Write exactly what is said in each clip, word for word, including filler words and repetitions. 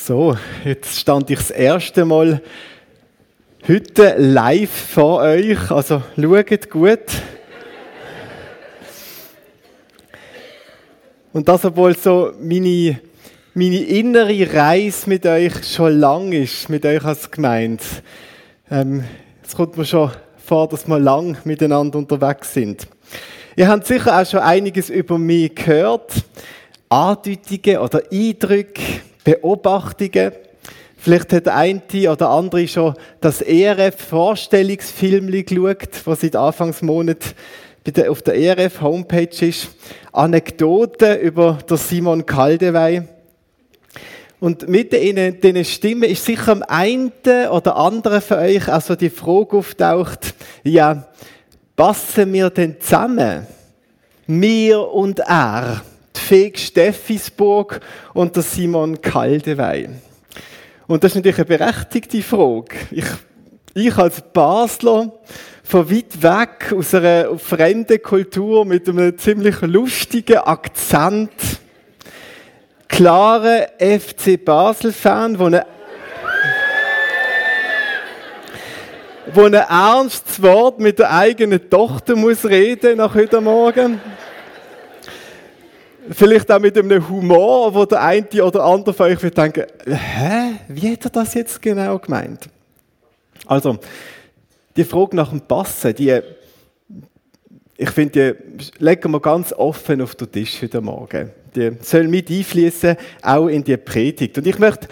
So, jetzt stand ich das erste Mal heute live vor euch, also schaut gut. Und das, obwohl so meine, meine innere Reise mit euch schon lang ist, mit euch als Gemeinde. Ähm, es kommt mir schon vor, dass wir lang miteinander unterwegs sind. Ihr habt sicher auch schon einiges über mich gehört. Andeutungen oder Eindrücke, Beobachtungen. Vielleicht hat der eine oder andere schon das E R F-Vorstellungsfilm geschaut, das seit Anfangsmonat auf der E R F-Homepage ist. Anekdoten über den Simon Kaldewey. Und mit diesen Stimmen ist sicher am einen oder anderen von euch also die Frage auftaucht, ja, passen wir denn zusammen? Wir und er. Die Feg Steffisburg und der Simon Kaldewey. Und das ist natürlich eine berechtigte Frage. Ich, ich als Basler, von weit weg, aus einer fremden Kultur mit einem ziemlich lustigen Akzent, klarer F C Basel-Fan, der eine wo ein ernstes Wort mit der eigenen Tochter muss reden nach heute Morgen. Vielleicht auch mit einem Humor, wo der eine oder andere von euch wird denken, hä, wie hat er das jetzt genau gemeint? Also, die Frage nach dem Passen, die, ich finde, die legen wir ganz offen auf den Tisch heute Morgen. Die soll mit einfließen, auch in die Predigt. Und ich möchte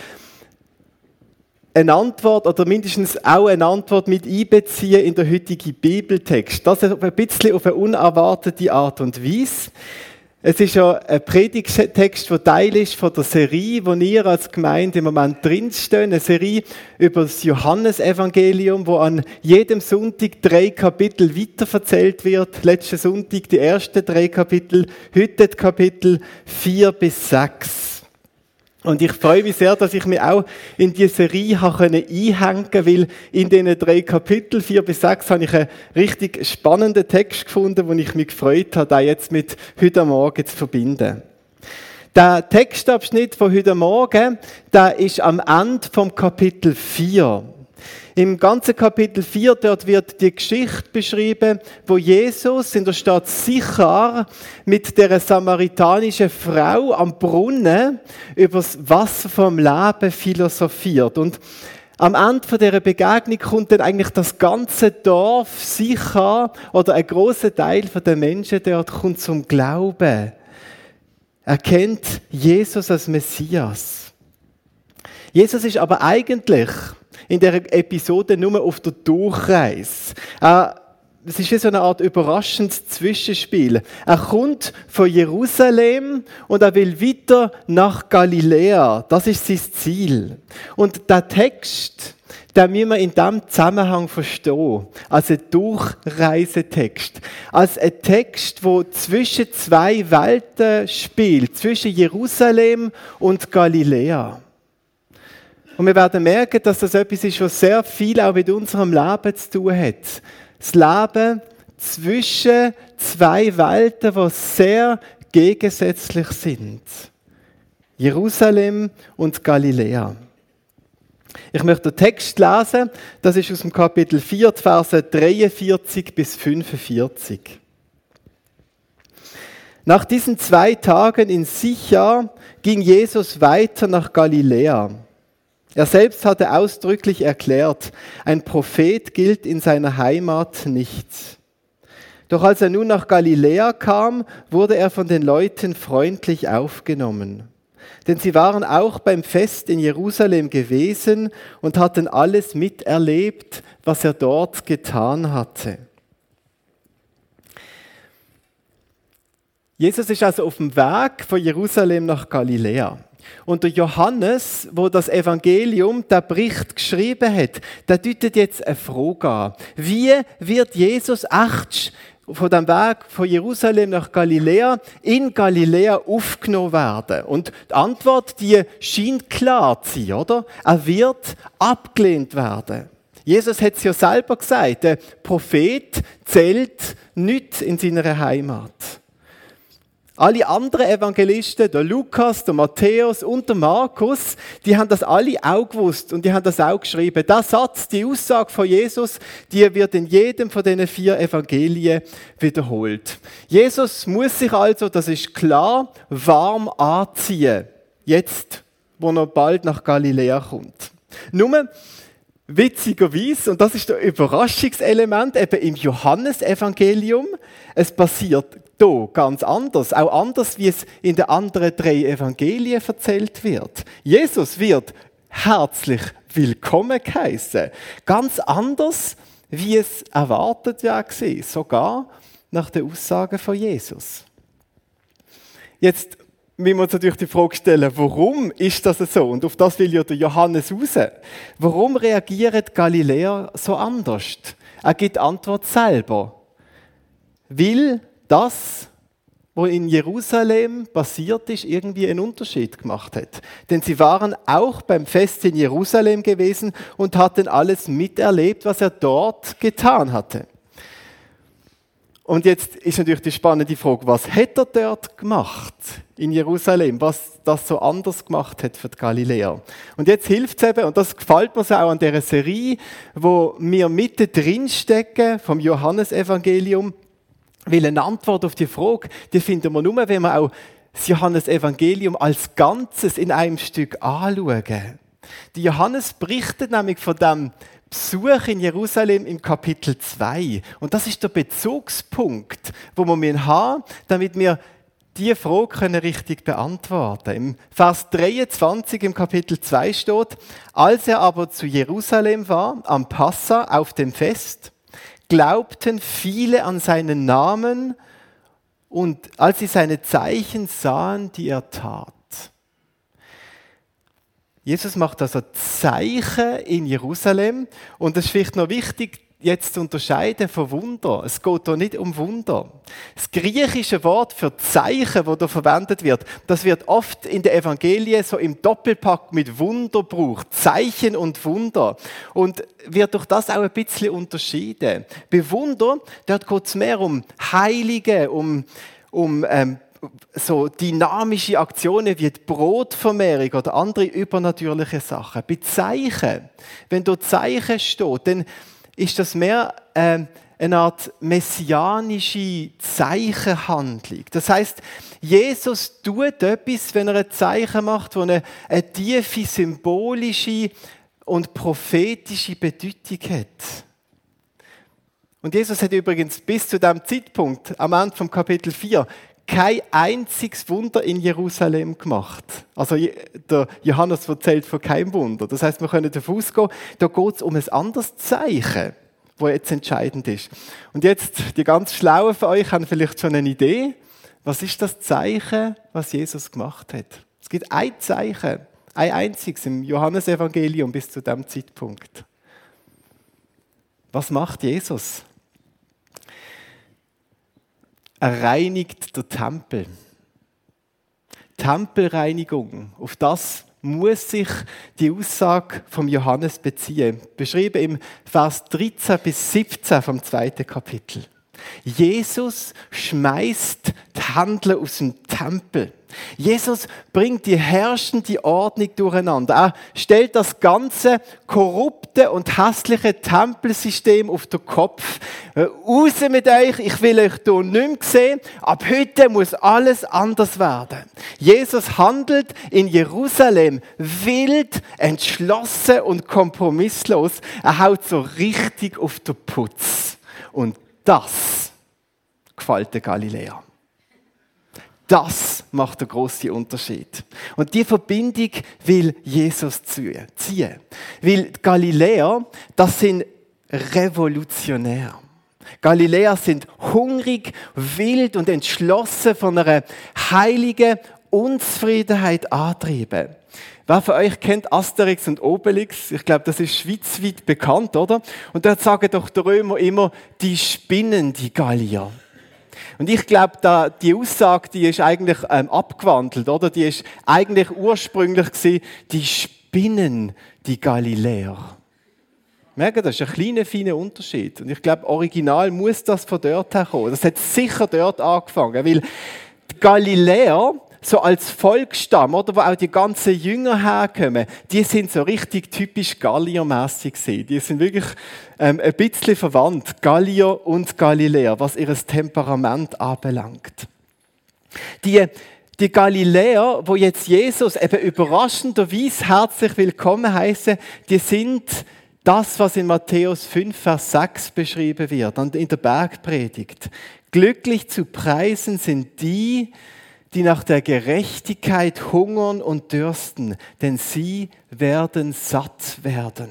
eine Antwort oder mindestens auch eine Antwort mit einbeziehen in den heutigen Bibeltext. Das ist ein bisschen auf eine unerwartete Art und Weise. Es ist ja ein Predigtext, der Teil ist von der Serie, wo ihr als Gemeinde im Moment drinstehen. Eine Serie über das Johannesevangelium, wo an jedem Sonntag drei Kapitel weiterverzählt wird. Letzten Sonntag die ersten drei Kapitel, heute die Kapitel vier bis sechs. Und ich freue mich sehr, dass ich mich auch in diese Serie einhängen konnte, weil in diesen drei Kapiteln, vier bis sechs, habe ich einen richtig spannenden Text gefunden, wo ich mich gefreut habe, den jetzt mit heute Morgen zu verbinden. Der Textabschnitt von heute Morgen, der ist am Ende vom Kapitel vier. Im ganzen Kapitel vier, dort wird die Geschichte beschrieben, wo Jesus in der Stadt Sichar mit der samaritanischen Frau am Brunnen über das Wasser vom Leben philosophiert. Und am Ende von dieser Begegnung kommt dann eigentlich das ganze Dorf Sichar oder ein grosser Teil der Menschen dort kommt zum Glauben. Er kennt Jesus als Messias. Jesus ist aber eigentlich in dieser Episode nur auf der Durchreise. Es ist wie so eine Art überraschendes Zwischenspiel. Er kommt von Jerusalem und er will weiter nach Galiläa. Das ist sein Ziel. Und der Text, den müssen wir in diesem Zusammenhang verstehen. Als ein Durchreisetext. Als ein Text, der zwischen zwei Welten spielt. Zwischen Jerusalem und Galiläa. Und wir werden merken, dass das etwas ist, was sehr viel auch mit unserem Leben zu tun hat. Das Leben zwischen zwei Welten, die sehr gegensätzlich sind. Jerusalem und Galiläa. Ich möchte den Text lesen. Das ist aus dem Kapitel vier, die Verse dreiundvierzig bis fünfundvierzig. Nach diesen zwei Tagen in Sichar ging Jesus weiter nach Galiläa. Er selbst hatte ausdrücklich erklärt, ein Prophet gilt in seiner Heimat nicht. Doch als er nun nach Galiläa kam, wurde er von den Leuten freundlich aufgenommen. Denn sie waren auch beim Fest in Jerusalem gewesen und hatten alles miterlebt, was er dort getan hatte. Jesus ist also auf dem Weg von Jerusalem nach Galiläa. Und der Johannes, wo das Evangelium, der Bericht geschrieben hat, der deutet jetzt eine Frage an. Wie wird Jesus echt von dem Weg von Jerusalem nach Galiläa in Galiläa aufgenommen werden? Und die Antwort, die scheint klar zu sein, oder? Er wird abgelehnt werden. Jesus hat es ja selber gesagt, der Prophet zählt nicht in seiner Heimat. Alle anderen Evangelisten, der Lukas, der Matthäus und der Markus, die haben das alle auch gewusst und die haben das auch geschrieben. Der Satz, die Aussage von Jesus, die wird in jedem von diesen vier Evangelien wiederholt. Jesus muss sich also, das ist klar, warm anziehen. Jetzt, wo er bald nach Galiläa kommt. Nur, witzigerweise, und das ist das Überraschungselement eben im Johannesevangelium, es passiert hier ganz anders, auch anders, wie es in den anderen drei Evangelien erzählt wird. Jesus wird herzlich willkommen geheißen. Ganz anders, wie es erwartet war, sogar nach den Aussagen von Jesus. Jetzt müssen wir uns natürlich die Frage stellen, warum ist das so? Und auf das will ja der Johannes raus. Warum reagieren Galiläer so anders? Er gibt die Antwort selber. Weil das, was in Jerusalem passiert ist, irgendwie einen Unterschied gemacht hat. Denn sie waren auch beim Fest in Jerusalem gewesen und hatten alles miterlebt, was er dort getan hatte. Und jetzt ist natürlich die spannende Frage, was hat er dort gemacht in Jerusalem, was das so anders gemacht hat für die Galiläer. Und jetzt hilft es eben, und das gefällt mir so auch an dieser Serie, wo wir mitten drin stecken vom Johannesevangelium, weil eine Antwort auf die Frage, die finden wir nur, wenn wir auch das Johannesevangelium als Ganzes in einem Stück anschauen. Die Johannes berichtet nämlich von dem Besuch in Jerusalem im Kapitel zwei. Und das ist der Bezugspunkt, wo wir haben, damit wir diese Frage richtig beantworten können. Im Vers dreiundzwanzig im Kapitel zwei steht, als er aber zu Jerusalem war, am Passa auf dem Fest, glaubten viele an seinen Namen und als sie seine Zeichen sahen, die er tat. Jesus macht also Zeichen in Jerusalem und es ist vielleicht noch wichtig, jetzt zu unterscheiden von Wunder. Es geht hier nicht um Wunder. Das griechische Wort für Zeichen, das hier verwendet wird, das wird oft in den Evangelien so im Doppelpack mit Wunder gebraucht. Zeichen und Wunder. Und wird durch das auch ein bisschen unterschieden. Bei Wunder, dort geht es mehr um Heilige, um, um ähm, so dynamische Aktionen wie die Brotvermehrung oder andere übernatürliche Sachen. Bei Zeichen, wenn dort Zeichen steht, dann ist das mehr äh, eine Art messianische Zeichenhandlung. Das heißt, Jesus tut etwas, wenn er ein Zeichen macht, das eine, eine tiefe symbolische und prophetische Bedeutung hat. Und Jesus hat übrigens bis zu diesem Zeitpunkt, am Ende vom Kapitel vier, kein einziges Wunder in Jerusalem gemacht. Also der Johannes erzählt von keinem Wunder. Das heißt, wir können davon ausgehen, da geht es um ein anderes Zeichen, das jetzt entscheidend ist. Und jetzt, die ganz Schlauen von euch haben vielleicht schon eine Idee. Was ist das Zeichen, was Jesus gemacht hat? Es gibt ein Zeichen, ein einziges im Johannesevangelium bis zu diesem Zeitpunkt. Was macht Jesus? Er reinigt den Tempel. Tempelreinigung, auf das muss sich die Aussage vom Johannes beziehen. Beschrieben im Vers dreizehn bis siebzehn vom zweiten Kapitel. Jesus schmeißt die Händler aus dem Tempel. Jesus bringt die herrschende Ordnung durcheinander. Er stellt das ganze korrupte und hässliche Tempelsystem auf den Kopf. Raus mit euch, ich will euch hier nicht mehr sehen. Ab heute muss alles anders werden. Jesus handelt in Jerusalem wild, entschlossen und kompromisslos. Er haut so richtig auf den Putz. Und das gefällt den Galiläern. Das macht den grossen Unterschied. Und die Verbindung will Jesus ziehen. Weil die Galiläer, das sind Revolutionäre. Galiläer sind hungrig, wild und entschlossen von einer heiligen Unzufriedenheit angetrieben. Wer von euch kennt Asterix und Obelix? Ich glaube, das ist schweizweit bekannt, oder? Und dort sagen doch die Römer immer, die spinnen, die Gallier. Und ich glaube, da, die Aussage, die ist eigentlich ähm, abgewandelt, oder? Die ist eigentlich ursprünglich gewesen, die spinnen, die Galiläer. Merken, das ist ein kleiner, feiner Unterschied. Und ich glaube, original muss das von dort herkommen. Das hat sicher dort angefangen, weil die Galiläer, so als Volksstamm, oder, wo auch die ganzen Jünger herkommen, die sind so richtig typisch Galliermässig gewesen. Die sind wirklich ähm, ein bisschen verwandt, Gallier und Galiläer, was ihr Temperament anbelangt. Die, die Galiläer, wo jetzt Jesus eben überraschenderweise herzlich willkommen heißen, die sind das, was in Matthäus fünf, Vers sechs beschrieben wird, in der Bergpredigt. Glücklich zu preisen sind die, die nach der Gerechtigkeit hungern und dürsten, denn sie werden satt werden.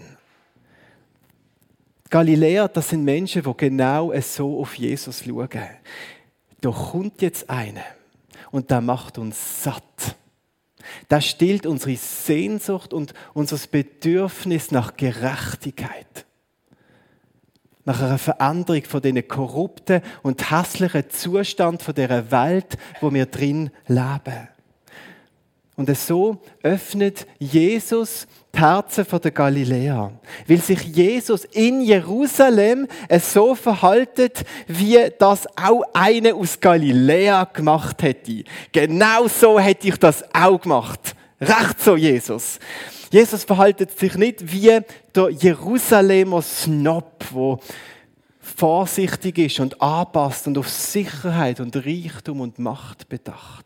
Galiläer, das sind Menschen, die genau so auf Jesus schauen. Da kommt jetzt einer und der macht uns satt. Der stillt unsere Sehnsucht und unser Bedürfnis nach Gerechtigkeit. Nach einer Veränderung von diesen korrupten und hässlichen Zustand von dieser Welt, wo wir drin leben. Und so öffnet Jesus die Herzen der Galiläer, weil sich Jesus in Jerusalem so verhaltet, wie das auch einer aus Galiläa gemacht hätte. Genau so hätte ich das auch gemacht. Recht so, Jesus. Jesus verhaltet sich nicht wie der Jerusalemer Snob, der vorsichtig ist und anpasst und auf Sicherheit und Reichtum und Macht bedacht.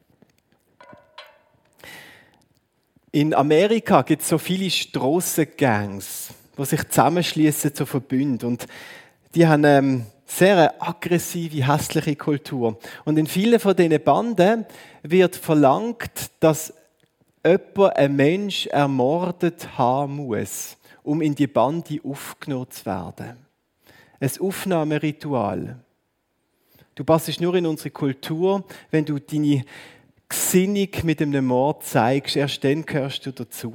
In Amerika gibt es so viele Strassengangs, die sich zusammenschließen zu Verbünden. Und die haben ähm, sehr eine aggressive, hässliche Kultur. Und in vielen von diesen Banden wird verlangt, dass jemand einen Mensch ermordet haben muss, um in die Bande aufgenommen zu werden. Ein Aufnahmeritual. Du passest nur in unsere Kultur, wenn du deine Gesinnung mit einem Mord zeigst, erst dann gehörst du dazu.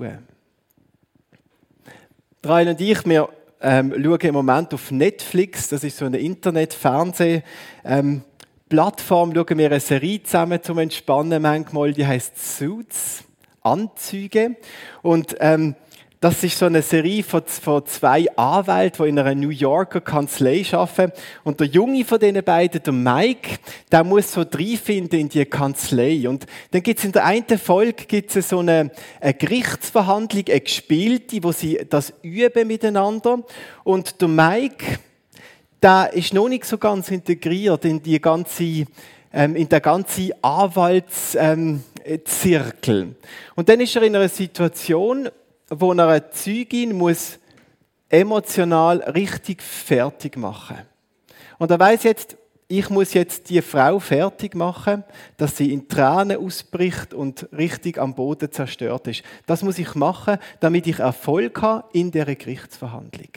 Rael und ich, wir ähm, schauen im Moment auf Netflix, das ist so eine Internet-Fernseh-Plattform, schauen wir eine Serie zusammen zum Entspannen manchmal, die heisst Suits, Anzüge. Und ähm, das ist so eine Serie von, von zwei Anwälten, die in einer New Yorker Kanzlei arbeiten. Und der Junge von diesen beiden, der Mike, der muss so reinfinden in die Kanzlei. Und dann gibt es in der einen Folge gibt's so eine, eine Gerichtsverhandlung, eine gespielte, wo sie das üben miteinander. Und der Mike, der ist noch nicht so ganz integriert in die ganze ähm, in den ganzen Anwaltszirkel. Ähm, Und dann ist er in einer Situation, wo er eine Zeugin muss emotional richtig fertig machen. Und er weiß jetzt, ich muss jetzt die Frau fertig machen, dass sie in Tränen ausbricht und richtig am Boden zerstört ist. Das muss ich machen, damit ich Erfolg habe in dieser Gerichtsverhandlung.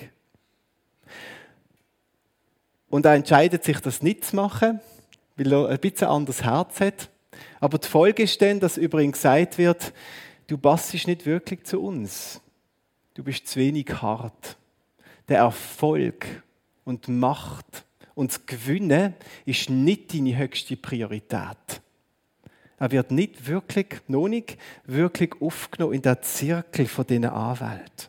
Und er entscheidet sich, das nicht zu machen, weil er ein bisschen anderes Herz hat. Aber die Folge ist dann, dass übrigens gesagt wird, du passst nicht wirklich zu uns. Du bist zu wenig hart. Der Erfolg und Macht und das Gewinnen ist nicht deine höchste Priorität. Er wird nicht wirklich, noch nicht wirklich aufgenommen in den Zirkel von diesen Anwälten.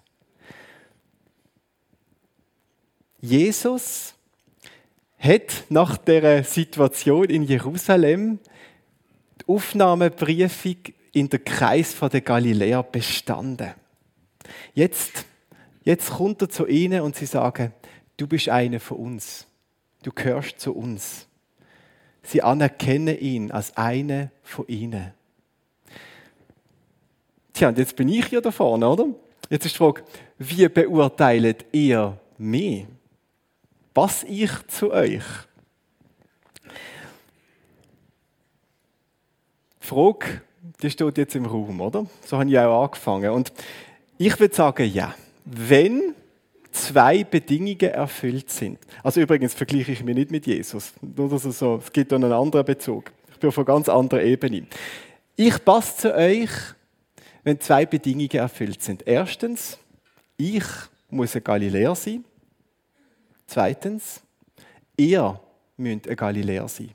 Jesus hat nach dieser Situation in Jerusalem die Aufnahmeprüfung in der Kreis der Galiläer bestanden. Jetzt, jetzt kommt er zu ihnen und sie sagen, du bist einer von uns. Du gehörst zu uns. Sie anerkennen ihn als eine von ihnen. Tja, und jetzt bin ich hier da vorne, oder? Jetzt ist die Frage, wie beurteilt ihr mich? Passe ich zu euch? Die Frage, die steht jetzt im Raum, oder? So habe ich auch angefangen. Und ich würde sagen, ja. Wenn zwei Bedingungen erfüllt sind. Also übrigens vergleiche ich mich nicht mit Jesus. Nur dass es so, es gibt einen anderen Bezug. Ich bin auf einer ganz anderen Ebene. Ich passe zu euch, wenn zwei Bedingungen erfüllt sind. Erstens, ich muss ein Galiläer sein. Zweitens, ihr müsst ein Galiläer sein.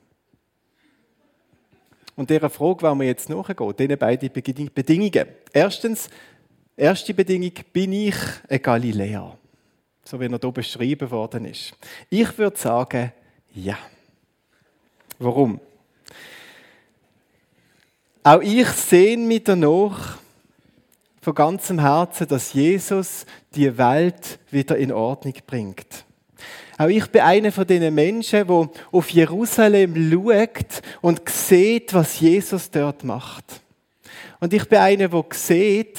Und dieser Frage wollen wir jetzt nachgehen, diese beiden Bedingungen. Erstens, erste Bedingung, bin ich ein Galiläer? So wie er hier beschrieben worden ist. Ich würde sagen, ja. Warum? Auch ich sehne mich danach von ganzem Herzen, dass Jesus die Welt wieder in Ordnung bringt. Auch ich bin einer von diesen Menschen, der auf Jerusalem schaut und sieht, was Jesus dort macht. Und ich bin einer, der sieht,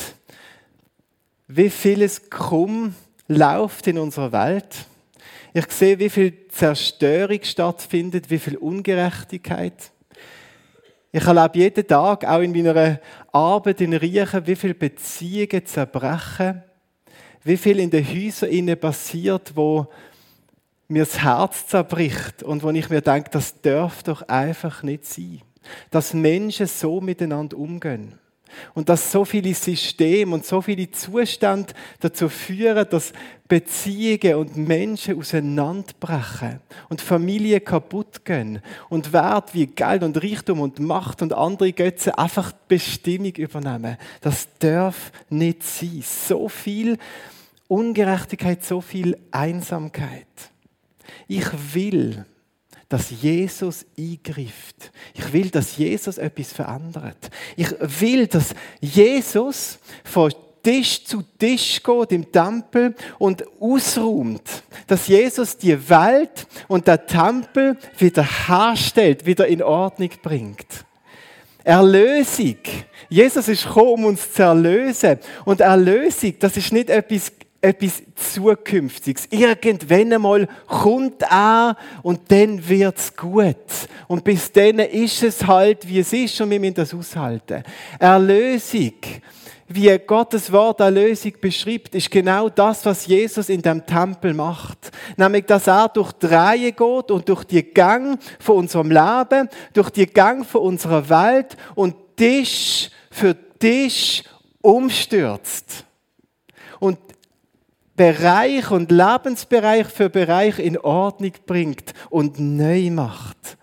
wie vieles krumm läuft in unserer Welt. Ich sehe, wie viel Zerstörung stattfindet, wie viel Ungerechtigkeit. Ich erlebe jeden Tag, auch in meiner Arbeit in Riechen, wie viele Beziehungen zerbrechen, wie viel in den Häusern passiert, wo mir das Herz zerbricht und wo ich mir denke, das darf doch einfach nicht sein, dass Menschen so miteinander umgehen. Und dass so viele Systeme und so viele Zustände dazu führen, dass Beziehungen und Menschen auseinanderbrechen und Familien kaputt gehen und Werte wie Geld und Reichtum und Macht und andere Götze einfach die Bestimmung übernehmen. Das darf nicht sein. So viel Ungerechtigkeit, so viel Einsamkeit. Ich will, dass Jesus eingreift. Ich will, dass Jesus etwas verändert. Ich will, dass Jesus von Tisch zu Tisch geht im Tempel und ausräumt. Dass Jesus die Welt und den Tempel wieder herstellt, wieder in Ordnung bringt. Erlösung. Jesus ist gekommen, um uns zu erlösen. Und Erlösung, das ist nicht etwas etwas Zukünftiges. Irgendwann einmal kommt er und dann wird es gut. Und bis dann ist es halt, wie es ist und wir müssen das aushalten. Erlösung, wie Gottes Wort Erlösung beschreibt, ist genau das, was Jesus in dem Tempel macht. Nämlich, dass er durch die Reihe geht und durch die Gänge von unserem Leben, durch die Gänge von unserer Welt und Tisch für Tisch umstürzt. Und Bereich und Lebensbereich für Bereich in Ordnung bringt und neu macht.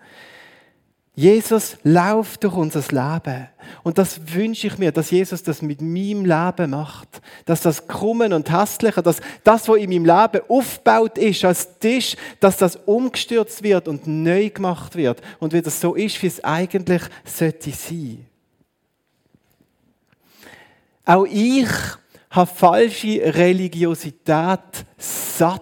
Jesus läuft durch unser Leben. Und das wünsche ich mir, dass Jesus das mit meinem Leben macht. Dass das Krummen und Hässliche, dass das, was in meinem Leben aufgebaut ist als Tisch, dass das umgestürzt wird und neu gemacht wird. Und wie das so ist, wie es eigentlich sollte sein. Auch ich habe falsche Religiosität satt.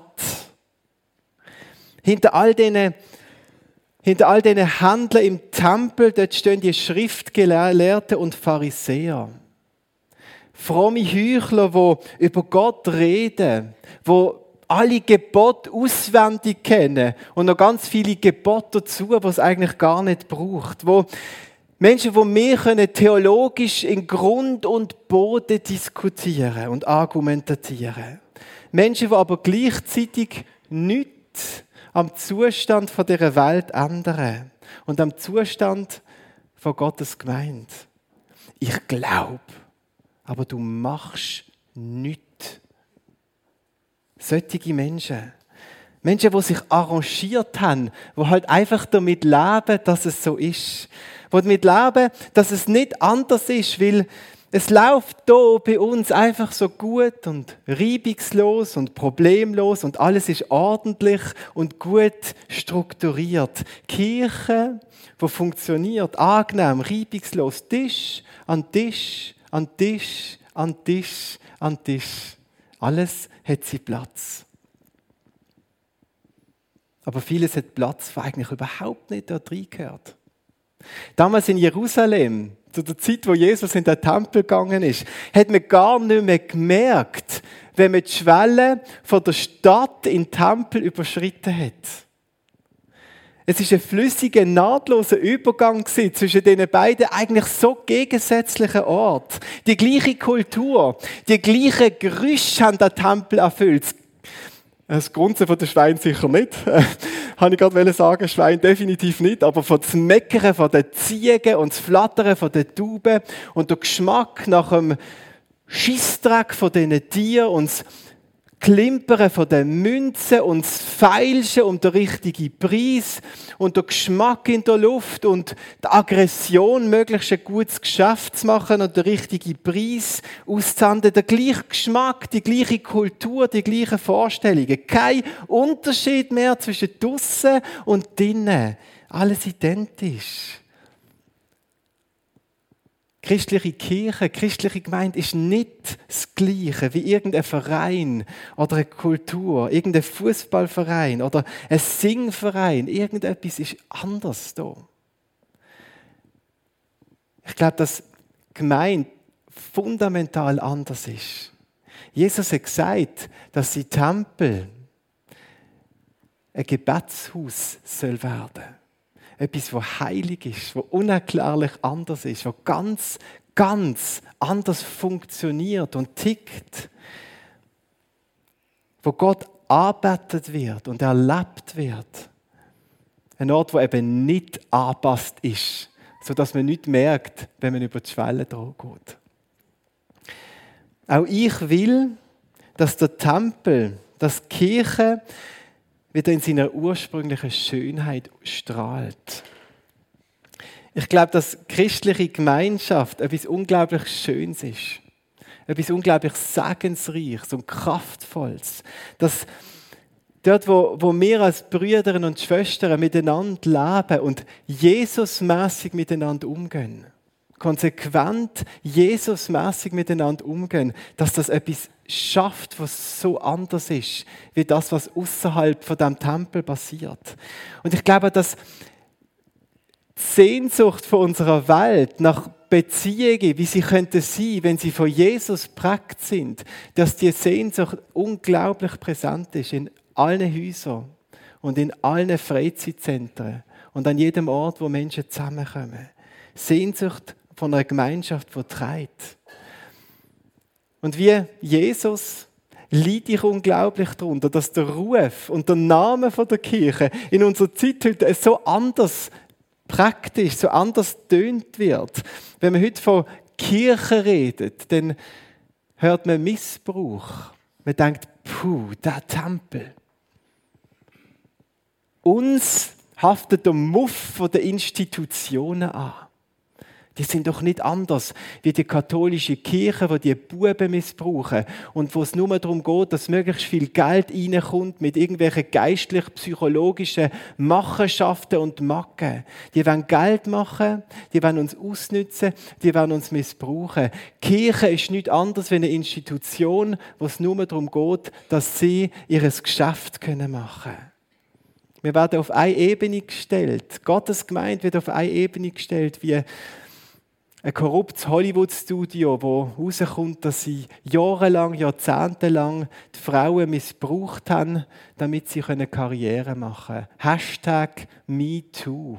Hinter all diesen, hinter all diesen Händlern im Tempel, dort stehen die Schriftgelehrten und Pharisäer. Fromme Heuchler, die über Gott reden, die alle Gebote auswendig kennen und noch ganz viele Gebote dazu, die es eigentlich gar nicht braucht. Wo Menschen, die wir können theologisch in Grund und Boden diskutieren und argumentieren. Menschen, die aber gleichzeitig nichts am Zustand dieser Welt ändern und am Zustand von Gottes Gemeinde. Ich glaube, aber du machst nichts. Solche Menschen. Menschen, die sich arrangiert haben, die halt einfach damit leben, dass es so ist. Die damit leben, dass es nicht anders ist, weil es läuft hier bei uns einfach so gut und reibungslos und problemlos und alles ist ordentlich und gut strukturiert. Kirche, die funktioniert, angenehm, reibungslos, Tisch an Tisch, an Tisch, an Tisch, an Tisch. Alles hat seinen Platz. Aber vieles hat Platz, was eigentlich überhaupt nicht dort reingehört. Damals in Jerusalem, zu der Zeit, wo Jesus in den Tempel gegangen ist, hat man gar nicht mehr gemerkt, wenn man die Schwelle von der Stadt in den Tempel überschritten hat. Es war ein flüssiger, nahtloser Übergang zwischen diesen beiden eigentlich so gegensätzlichen Orten. Die gleiche Kultur, die gleichen Gerüche haben den Tempel erfüllt. Das Grunzen von den Schweinen sicher nicht. Habe ich gerade sagen, Schwein definitiv nicht. Aber von das Meckern von den Ziegen und das Flattern von den Tauben und der Geschmack nach dem Scheissdreck von diesen Tieren und das Klimpern von den Münzen und das Feilschen um den richtigen Preis und der Geschmack in der Luft und die Aggression, möglichst ein gutes Geschäft zu machen und den richtigen Preis auszuhandeln. Der gleiche Geschmack, die gleiche Kultur, die gleichen Vorstellungen. Kein Unterschied mehr zwischen draussen und drinnen. Alles identisch. Christliche Kirche, christliche Gemeinde ist nicht das Gleiche wie irgendein Verein oder eine Kultur, irgendein Fußballverein oder ein Singverein. Irgendetwas ist anders da. Ich glaube, dass Gemeinde fundamental anders ist. Jesus hat gesagt, dass sein Tempel ein Gebetshaus soll werden. Etwas, was heilig ist, was unerklärlich anders ist, was ganz, ganz anders funktioniert und tickt. Wo Gott angebetet wird und erlebt wird. Ein Ort, wo eben nicht angepasst ist, sodass man nicht merkt, wenn man über die Schwelle geht. Auch ich will, dass der Tempel, dass die Kirche wieder in seiner ursprünglichen Schönheit strahlt. Ich glaube, dass christliche Gemeinschaft etwas unglaublich Schönes ist. Etwas unglaublich Segensreiches und Kraftvolles. Dass dort, wo, wo wir als Brüder und Schwestern miteinander leben und Jesusmäßig miteinander umgehen, konsequent Jesusmäßig miteinander umgehen, dass das etwas schafft, was so anders ist, wie das, was außerhalb von dem Tempel passiert. Und ich glaube, dass die Sehnsucht von unserer Welt nach Beziehungen, wie sie könnte sein, wenn sie von Jesus geprägt sind, dass die Sehnsucht unglaublich präsent ist in allen Häusern und in allen Freizeitzentren und an jedem Ort, wo Menschen zusammenkommen. Sehnsucht von einer Gemeinschaft, die trägt. Und wie Jesus leide ich unglaublich darunter, dass der Ruf und der Name von der Kirche in unserer Zeit heute so anders praktisch, so anders tönt wird. Wenn man heute von Kirche redet, dann hört man Missbrauch. Man denkt, puh, der Tempel. Uns haftet der Muff von den Institutionen an. Die sind doch nicht anders wie die katholische Kirche, die die Buben missbrauchen und wo es nur darum geht, dass möglichst viel Geld reinkommt mit irgendwelchen geistlich-psychologischen Machenschaften und Macken. Die wollen Geld machen, die wollen uns ausnützen, die wollen uns missbrauchen. Die Kirche ist nichts anderes wie eine Institution, wo es nur darum geht, dass sie ihr Geschäft machen können. Wir werden auf eine Ebene gestellt. Gottes Gemeinde wird auf eine Ebene gestellt, wie ein korruptes Hollywood-Studio, wo herauskommt, dass sie jahrelang, jahrzehntelang die Frauen missbraucht haben, damit sie Karriere machen können. Hashtag MeToo.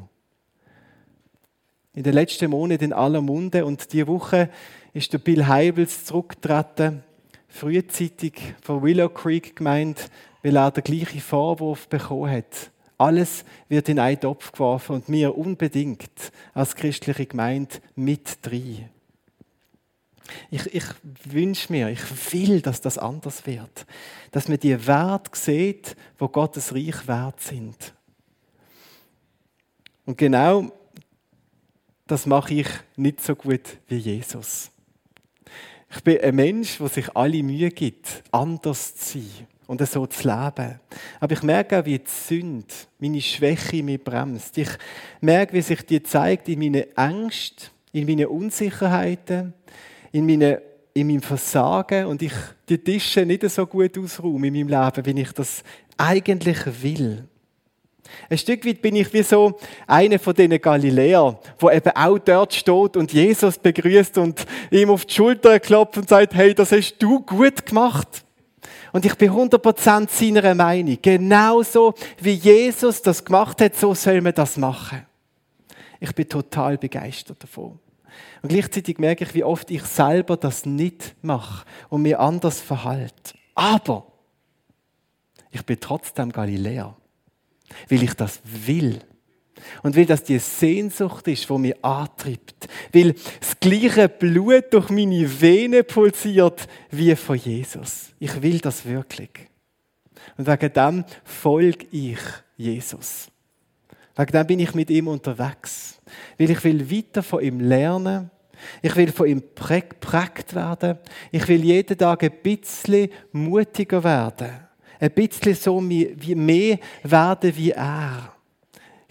In den letzten Monaten in aller Munde und diese Woche ist der Bill Hybels zurückgetreten, frühzeitig von Willow Creek gemeint, weil er den gleichen Vorwurf bekommen hat. Alles wird in einen Topf geworfen und wir unbedingt als christliche Gemeinde mit drin. Ich, ich wünsche mir, ich will, dass das anders wird. Dass man die Werte sieht, wo Gottes Reich wert sind. Und genau das mache ich nicht so gut wie Jesus. Ich bin ein Mensch, der sich alle Mühe gibt, anders zu sein. Und so zu leben. Aber ich merke auch, wie die Sünde, meine Schwäche mich bremst. Ich merke, wie sich die zeigt in meinen Ängsten, in meinen Unsicherheiten, in, meine, in meinem Versagen. Und ich die Tische nicht so gut ausräume in meinem Leben, wie ich das eigentlich will. Ein Stück weit bin ich wie so einer von diesen Galiläern, der eben auch dort steht und Jesus begrüßt und ihm auf die Schulter klopft und sagt, hey, das hast du gut gemacht. Und ich bin hundert Prozent seiner Meinung. Genauso wie Jesus das gemacht hat, so soll man das machen. Ich bin total begeistert davon. Und gleichzeitig merke ich, wie oft ich selber das nicht mache und mir anders verhalte. Aber ich bin trotzdem Galiläer, weil ich das will. Und weil das die Sehnsucht ist, die mich antreibt. Weil das gleiche Blut durch meine Venen pulsiert wie von Jesus. Ich will das wirklich. Und wegen dem folge ich Jesus. Wegen dem bin ich mit ihm unterwegs. Weil ich will weiter von ihm lernen. Ich will von ihm geprägt werden. Ich will jeden Tag ein bisschen mutiger werden. Ein bisschen so wie mehr werden wie er.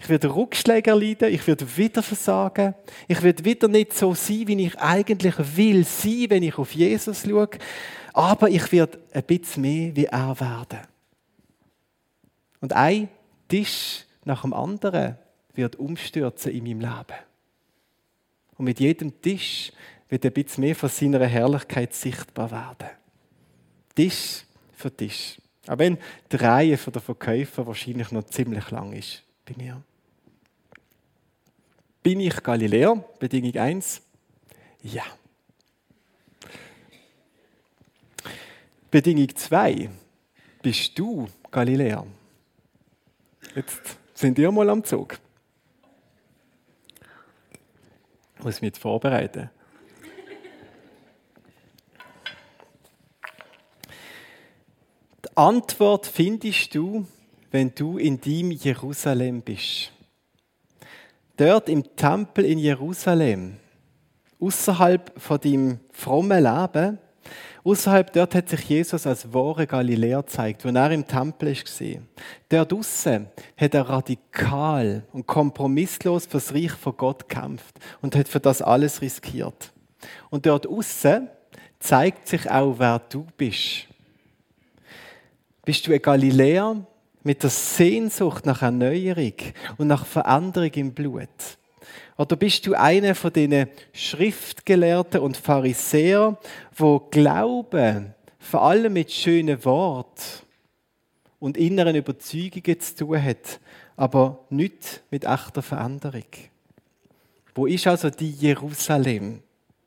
Ich werde Rückschläge erleiden, ich werde wieder versagen, ich werde wieder nicht so sein, wie ich eigentlich will sein, wenn ich auf Jesus schaue, aber ich werde ein bisschen mehr wie er werden. Und ein Tisch nach dem anderen wird umstürzen in meinem Leben. Und mit jedem Tisch wird ein bisschen mehr von seiner Herrlichkeit sichtbar werden. Tisch für Tisch. Auch wenn die Reihe der Verkäufer wahrscheinlich noch ziemlich lang ist bei mir. Bin ich Galiläer? Bedingung eins. Ja. Bedingung zwei. Bist du Galiläer? Jetzt sind wir mal am Zug. Ich muss mich jetzt vorbereiten. Die Antwort findest du, wenn du in deinem Jerusalem bist. Dort im Tempel in Jerusalem, außerhalb von deinem frommen Leben, außerhalb dort hat sich Jesus als wahre Galiläer gezeigt, wo er im Tempel war. Dort draussen hat er radikal und kompromisslos für das Reich von Gott gekämpft und hat für das alles riskiert. Und dort draussen zeigt sich auch, wer du bist. Bist du ein Galiläer mit der Sehnsucht nach Erneuerung und nach Veränderung im Blut? Oder bist du einer von diesen Schriftgelehrten und Pharisäern, die Glauben vor allem mit schönen Worten und inneren Überzeugungen zu tun hat, aber nicht mit echter Veränderung? Wo ist also die Jerusalem?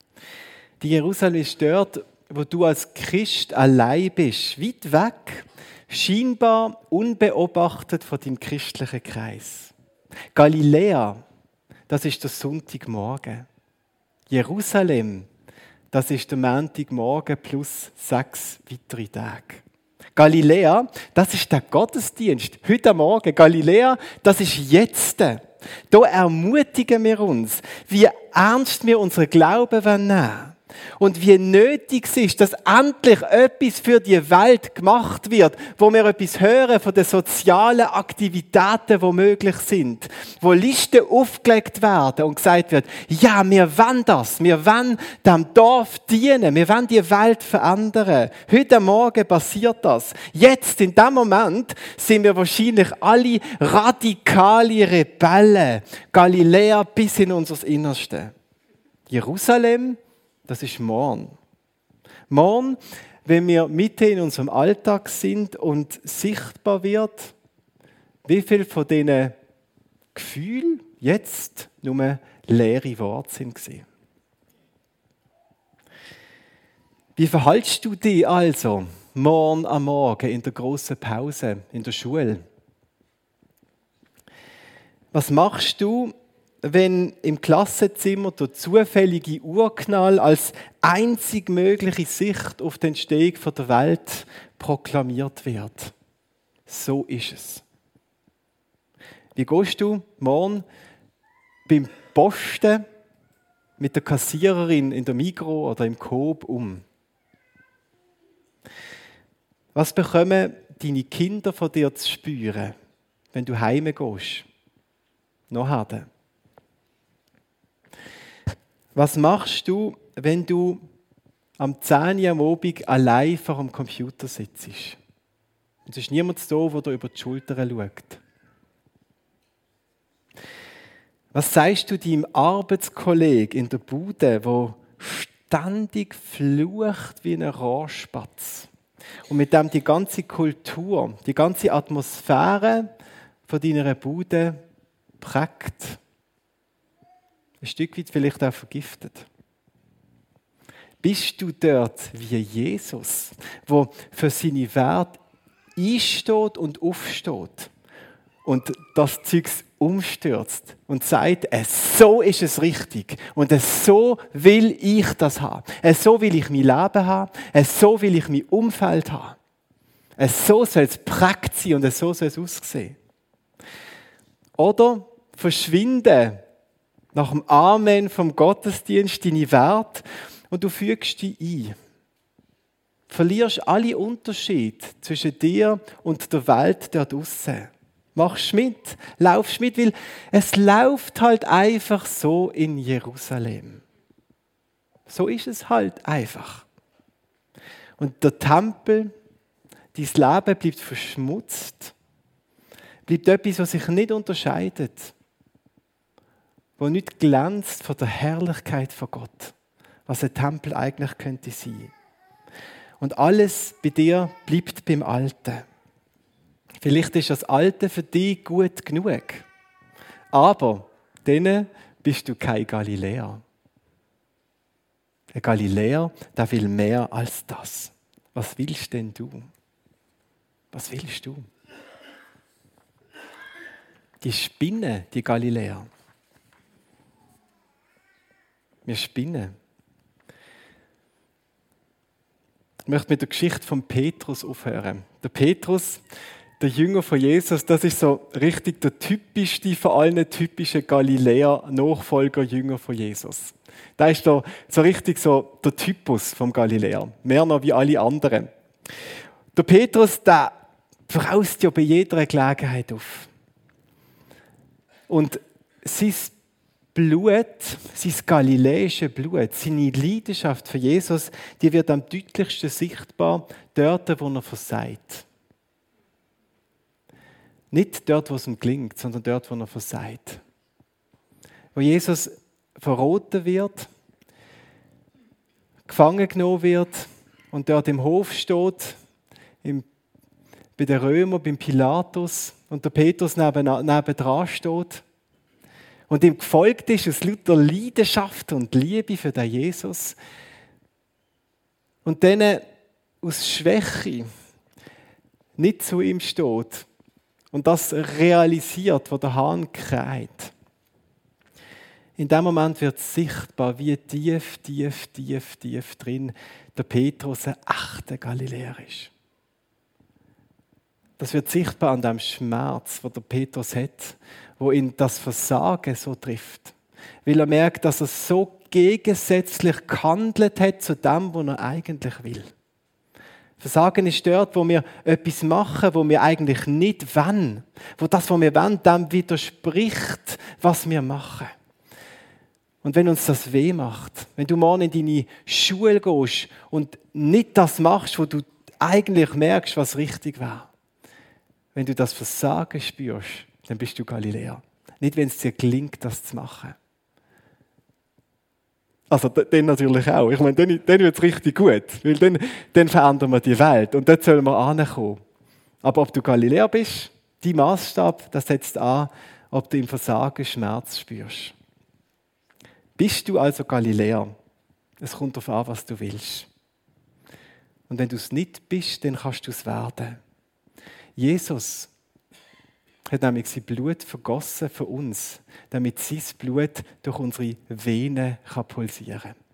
Die Jerusalem ist dort, wo du als Christ allein bist, weit weg, scheinbar unbeobachtet von deinem christlichen Kreis. Galiläa, das ist der Sonntagmorgen. Jerusalem, das ist der Montagmorgen plus sechs weitere Tage. Galiläa, das ist der Gottesdienst, heute Morgen. Galiläa, das ist jetzt. Da ermutigen wir uns, wie ernst wir unseren Glauben nehmen wollen. Und wie nötig es ist, dass endlich etwas für die Welt gemacht wird, wo wir etwas hören von den sozialen Aktivitäten, die möglich sind, wo Listen aufgelegt werden und gesagt wird, ja, wir wollen das, wir wollen dem Dorf dienen, wir wollen die Welt verändern. Heute Morgen passiert das. Jetzt, in dem Moment, sind wir wahrscheinlich alle radikale Rebellen, Galiläer bis in unser Innerste. Jerusalem, das ist morgen. Morgen, wenn wir mitten in unserem Alltag sind und sichtbar wird, wie viel von diesen Gefühlen jetzt nur leere Worte sind. Wie verhaltest du dich also morgen am Morgen in der grossen Pause in der Schule? Was machst du, wenn im Klassenzimmer der zufällige Urknall als einzig mögliche Sicht auf die Entstehung der Welt proklamiert wird? So ist es. Wie gehst du morgen beim Posten mit der Kassiererin in der Migros oder im Coop um? Was bekommen deine Kinder von dir zu spüren, wenn du heim gehst? Nachher. Was machst du, wenn du am zehn Uhr am Abend allein vor dem Computer sitzt? Und es ist niemand da, der dir über die Schulter schaut. Was sagst du deinem Arbeitskollegen in der Bude, der ständig flucht wie ein Rohrspatz und mit dem die ganze Kultur, die ganze Atmosphäre von deiner Bude prägt? Ein Stück weit vielleicht auch vergiftet. Bist du dort wie Jesus, der für seine Werte einsteht und aufsteht und das Zeugs umstürzt und sagt, so ist es richtig und so will ich das haben, so will ich mein Leben haben, so will ich mein Umfeld haben, so soll es prägt sein und so soll es aussehen? Oder verschwinden nach dem Amen vom Gottesdienst deine Werte und du fügst dich ein. Verlierst alle Unterschiede zwischen dir und der Welt dort draussen. Machst mit, laufst mit, weil es läuft halt einfach so in Jerusalem. So ist es halt einfach. Und der Tempel, dein Leben bleibt verschmutzt, bleibt etwas, was sich nicht unterscheidet, wo nicht glänzt von der Herrlichkeit von Gott, was ein Tempel eigentlich könnte sein. Und alles bei dir bleibt beim Alten. Vielleicht ist das Alte für dich gut genug, aber dann bist du kein Galiläer. Ein Galiläer, der will mehr als das. Was willst denn du? Was willst du? Die spinnen, die Galiläer. Wir spinnen. Ich möchte mit der Geschichte von Petrus aufhören. Der Petrus, der Jünger von Jesus, das ist so richtig der typischste von allen typischen Galiläer-Nachfolger-Jünger von Jesus. Da ist der, so richtig so der Typus vom Galiläer. Mehr noch wie alle anderen. Der Petrus, der braust ja bei jeder Gelegenheit auf. Und sein Blut, sein galiläische Blut, seine Leidenschaft für Jesus, die wird am deutlichsten sichtbar dort, wo er versagt. Nicht dort, wo es ihm gelingt, sondern dort, wo er versagt. Wo Jesus verraten wird, gefangen genommen wird und dort im Hof steht, im, bei den Römern, beim Pilatus und der Petrus neben, nebendran steht und ihm gefolgt ist aus lauter Leidenschaft und Liebe für den Jesus und dann aus Schwäche nicht zu ihm steht und das realisiert, wo der Hahn kräht. In dem Moment wird sichtbar, wie tief, tief, tief, tief drin der Petrus ein echter Galiläer ist. Das wird sichtbar an dem Schmerz, den der Petrus hat, wo ihn das Versagen so trifft. Weil er merkt, dass er so gegensätzlich gehandelt hat zu dem, was er eigentlich will. Versagen ist dort, wo wir etwas machen, wo wir eigentlich nicht wollen. Wo das, was wir wollen, dem widerspricht, was wir machen. Und wenn uns das weh macht, wenn du morgen in deine Schule gehst und nicht das machst, wo du eigentlich merkst, was richtig war, wenn du das Versagen spürst, dann bist du Galiläer. Nicht, wenn es dir gelingt, das zu machen. Also dann natürlich auch. Ich meine, dann, dann wird es richtig gut, weil dann, dann verändern wir die Welt und dort sollen wir ankommen. Aber ob du Galiläer bist, dein Maßstab, das setzt an, ob du im Versagen Schmerz spürst. Bist du also Galiläer? Es kommt darauf an, was du willst. Und wenn du es nicht bist, dann kannst du es werden. Jesus hat nämlich sein Blut vergossen für uns, damit sein Blut durch unsere Venen pulsieren kann.